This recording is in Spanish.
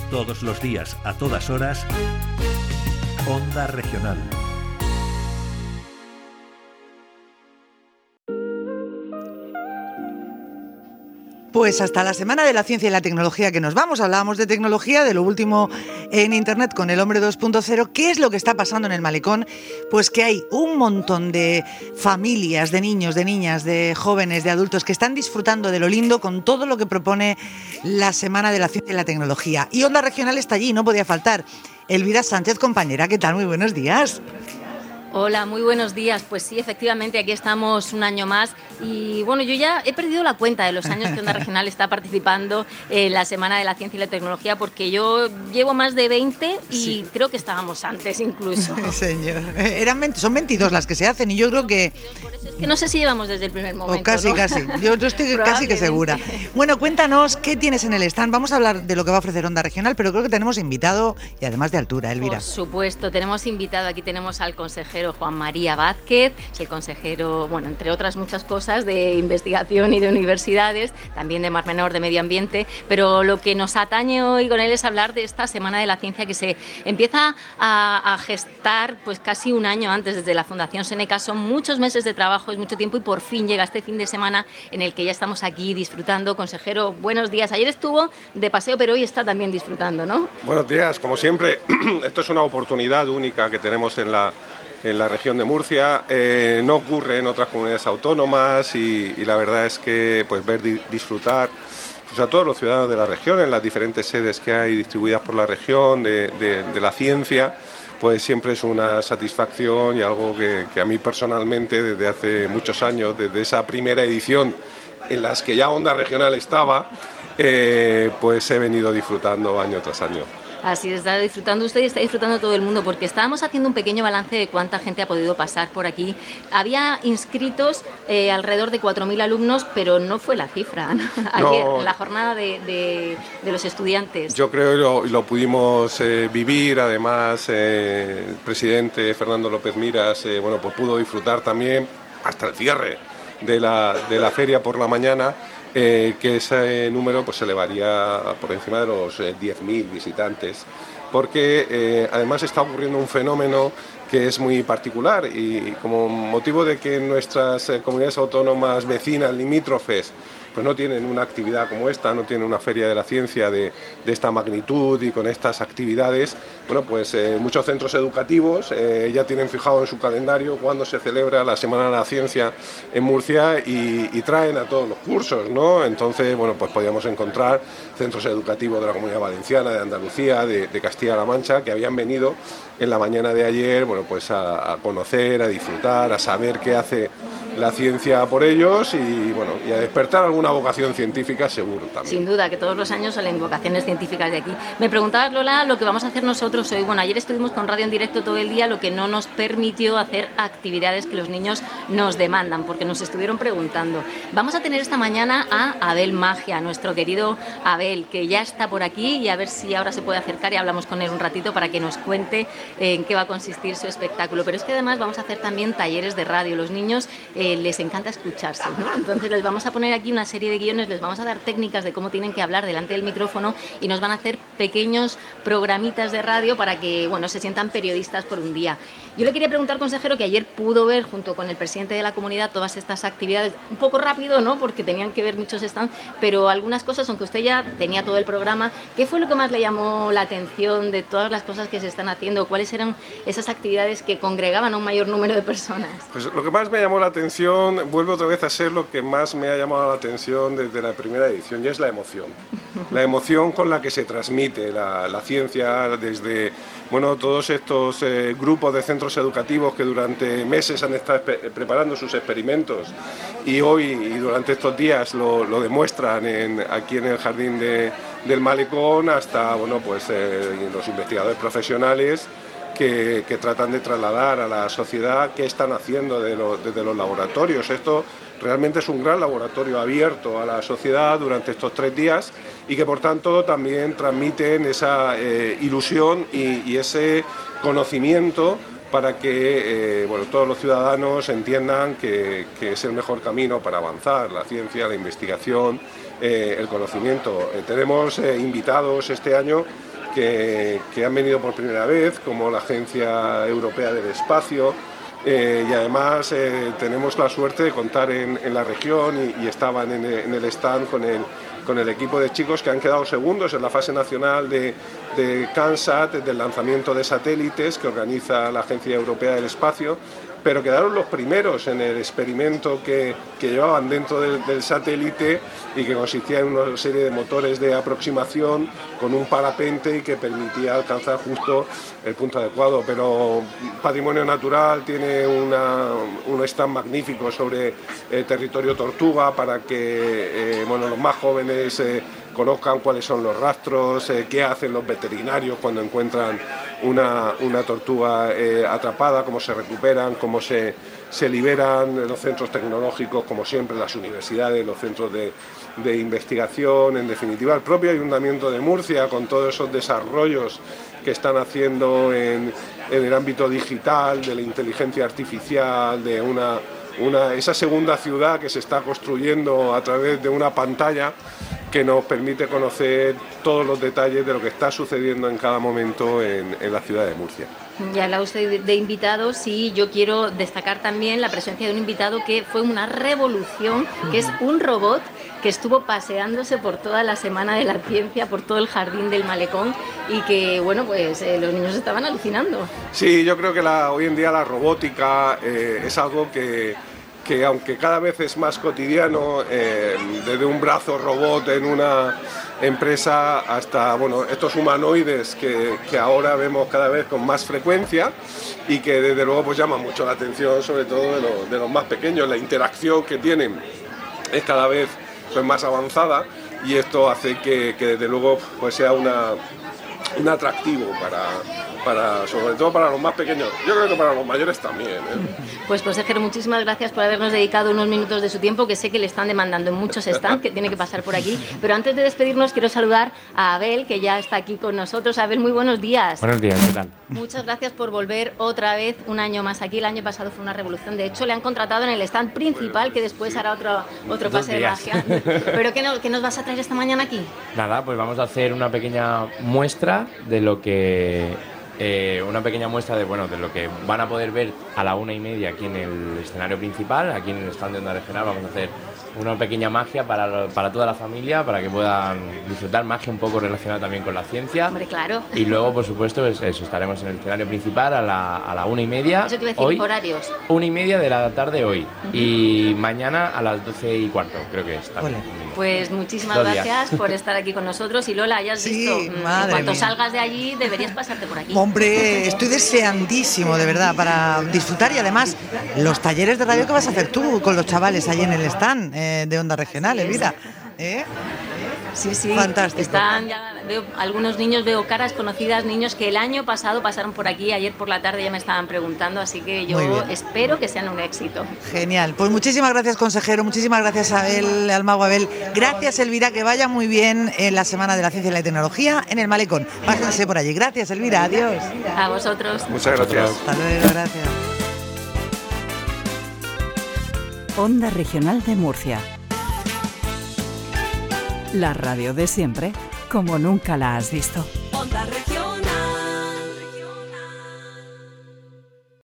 Todos los días, a todas horas, Onda Regional. Pues hasta la Semana de la Ciencia y la Tecnología que nos vamos. Hablábamos de tecnología, de lo último en Internet con el Hombre 2.0. ¿Qué es lo que está pasando en el Malecón? Pues que hay un montón de familias, de niños, de niñas, de jóvenes, de adultos que están disfrutando de lo lindo con todo lo que propone la Semana de la Ciencia y la Tecnología. Y Onda Regional está allí, no podía faltar. Elvira Sánchez, compañera, ¿qué tal? Muy buenos días. Hola, muy buenos días. Pues sí, efectivamente, aquí estamos un año más y bueno, yo ya he perdido la cuenta de los años que Onda Regional está participando en la Semana de la Ciencia y la Tecnología, porque yo llevo más de 20 y sí, creo que estábamos antes incluso. Señor, son 22 las que se hacen y yo creo que... Por eso es que no sé si llevamos desde el primer momento. O casi, ¿no? Casi. Yo estoy casi que segura. Bueno, cuéntanos qué tienes en el stand. Vamos a hablar de lo que va a ofrecer Onda Regional, pero creo que tenemos invitado y además de altura, Elvira. Por supuesto, tenemos invitado. Aquí tenemos al consejero Juan María Vázquez, el consejero, bueno, entre otras muchas cosas, de investigación y de universidades, también de Mar Menor, de medio ambiente, pero lo que nos atañe hoy con él es hablar de esta Semana de la Ciencia que se empieza a gestar pues casi un año antes, desde la Fundación Seneca. Son muchos meses de trabajo, es mucho tiempo y por fin llega este fin de semana en el que ya estamos aquí disfrutando. Consejero, buenos días. Ayer estuvo de paseo, pero hoy está también disfrutando, ¿no? Buenos días, como siempre, esto es una oportunidad única que tenemos en la región de Murcia. No ocurre en otras comunidades autónomas y la verdad es que pues ver disfrutar pues, a todos los ciudadanos de la región en las diferentes sedes que hay distribuidas por la región de la ciencia, pues siempre es una satisfacción y algo que a mí personalmente desde hace muchos años, desde esa primera edición en las que ya Onda Regional estaba, pues he venido disfrutando año tras año. Así está disfrutando usted y está disfrutando todo el mundo, porque estábamos haciendo un pequeño balance de cuánta gente ha podido pasar por aquí. Había inscritos alrededor de 4.000 alumnos, pero no fue la cifra, ¿no? Ayer, en la jornada de los estudiantes. Yo creo que lo pudimos vivir, además el presidente Fernando López Miras bueno, pues pudo disfrutar también hasta el cierre de la feria por la mañana. Que ese número pues se elevaría por encima de los 10.000 visitantes, porque además está ocurriendo un fenómeno que es muy particular y como motivo de que nuestras comunidades autónomas vecinas limítrofes pues no tienen una actividad como esta, no tienen una feria de la ciencia de esta magnitud y con estas actividades. Bueno, pues muchos centros educativos ya tienen fijado en su calendario cuándo se celebra la Semana de la Ciencia en Murcia y traen a todos los cursos, ¿no? Entonces, bueno, pues podíamos encontrar centros educativos de la Comunidad Valenciana, de Andalucía, de Castilla-La Mancha, que habían venido en la mañana de ayer, bueno, pues a conocer, a disfrutar, a saber qué hace la ciencia por ellos y bueno, y a despertar alguna vocación científica seguro también. Sin duda, que todos los años salen vocaciones científicas de aquí. Me preguntabas, Lola, lo que vamos a hacer nosotros hoy. Bueno, ayer estuvimos con radio en directo todo el día, lo que no nos permitió hacer actividades que los niños nos demandan, porque nos estuvieron preguntando. Vamos a tener esta mañana a Abel Magia, nuestro querido Abel, que ya está por aquí y a ver si ahora se puede acercar y hablamos con él un ratito para que nos cuente en qué va a consistir su espectáculo. Pero es que además vamos a hacer también talleres de radio. Los niños les encanta escucharse, ¿no? Entonces les vamos a poner aquí una serie de guiones, les vamos a dar técnicas de cómo tienen que hablar delante del micrófono y nos van a hacer pequeños programitas de radio para que, bueno, se sientan periodistas por un día. Yo le quería preguntar, consejero, que ayer pudo ver junto con el presidente de la comunidad todas estas actividades, un poco rápido, ¿no? Porque tenían que ver muchos stands, pero algunas cosas, aunque usted ya tenía todo el programa, ¿qué fue lo que más le llamó la atención de todas las cosas que se están haciendo? ¿Cuáles eran esas actividades que congregaban a un mayor número de personas? Pues lo que más me llamó la atención, vuelve otra vez a ser lo que más me ha llamado la atención desde la primera edición, y es la emoción. La emoción con la que se transmite la ciencia desde, bueno, todos estos grupos de centros educativos que durante meses han estado preparando sus experimentos y hoy y durante estos días lo demuestran aquí en el jardín del Malecón, hasta, bueno, pues los investigadores profesionales que tratan de trasladar a la sociedad qué están haciendo desde los laboratorios. Esto realmente es un gran laboratorio abierto a la sociedad durante estos 3 días y que por tanto también transmiten esa ilusión y ese conocimiento para que bueno, todos los ciudadanos entiendan que es el mejor camino para avanzar, la ciencia, la investigación, el conocimiento. Tenemos invitados este año que han venido por primera vez, como la Agencia Europea del Espacio, y además tenemos la suerte de contar en la región y estaban en el stand con el equipo de chicos que han quedado segundos en la fase nacional de CANSAT, del lanzamiento de satélites que organiza la Agencia Europea del Espacio, pero quedaron los primeros en el experimento que llevaban dentro del satélite y que consistía en una serie de motores de aproximación con un parapente y que permitía alcanzar justo el punto adecuado. Pero Patrimonio Natural tiene un stand magnífico sobre el territorio tortuga para que los más jóvenes conozcan cuáles son los rastros, qué hacen los veterinarios cuando encuentran una tortuga atrapada, cómo se recuperan, cómo se liberan. Los centros tecnológicos, como siempre, las universidades, los centros de investigación, en definitiva el propio Ayuntamiento de Murcia, con todos esos desarrollos que están haciendo en el ámbito digital, de la inteligencia artificial, de esa segunda ciudad que se está construyendo a través de una pantalla que nos permite conocer todos los detalles de lo que está sucediendo en cada momento en la ciudad de Murcia. Ya habla usted de invitados y yo quiero destacar también la presencia de un invitado que fue una revolución, que es un robot que estuvo paseándose por toda la Semana de la Ciencia, por todo el jardín del Malecón y que, los niños estaban alucinando. Sí, yo creo que hoy en día la robótica es algo que aunque cada vez es más cotidiano, desde un brazo robot en una empresa hasta estos humanoides que ahora vemos cada vez con más frecuencia y que desde luego llaman mucho la atención, sobre todo de los más pequeños. La interacción que tienen es cada vez más avanzada y esto hace que desde luego sea un atractivo sobre todo para los más pequeños. Yo creo que para los mayores también. Pues consejero, muchísimas gracias por habernos dedicado unos minutos de su tiempo, que sé que le están demandando en muchos stands, que tiene que pasar por aquí. Pero antes de despedirnos quiero saludar a Abel, que ya está aquí con nosotros. Abel, muy buenos días. Buenos días, ¿qué tal? Muchas gracias por volver otra vez un año más aquí. El año pasado fue una revolución. De hecho, le han contratado en el stand principal, que después hará otro pase de magia. ¿Pero qué nos vas a traer esta mañana aquí? Nada, pues vamos a hacer una pequeña muestra de lo que... de lo que van a poder ver a la 1:30 aquí en el escenario principal, aquí en el stand de Onda Regional. Vamos a hacer una pequeña magia para toda la familia, para que puedan disfrutar, magia un poco relacionada también con la ciencia. Hombre, claro. Y luego, por supuesto, estaremos en el escenario principal a la 1:30. Eso te iba a decir, hoy, horarios. 1:30 de la tarde hoy. Y mañana a las 12:15, creo que está. Pues muchísimas gracias por estar aquí con nosotros. Y Lola, ya has visto, en cuanto salgas de allí deberías pasarte por aquí. Hombre, estoy deseandísimo, de verdad, para disfrutar. Y además, los talleres de radio que vas a hacer tú con los chavales allí en el stand de Onda Regional, Elvira. Sí, fantástico. Veo algunos niños, veo caras conocidas, niños que el año pasado pasaron por aquí, ayer por la tarde ya me estaban preguntando, así que yo espero que sean un éxito. Genial, pues muchísimas gracias, consejero, muchísimas gracias a Abel, al mago Abel. Gracias, Elvira, que vaya muy bien en la Semana de la Ciencia y la Tecnología en el Malecón. Pásense por allí. Gracias, Elvira, adiós. A vosotros. Muchas gracias. Hasta luego, gracias. Onda Regional de Murcia. La radio de siempre, como nunca la has visto.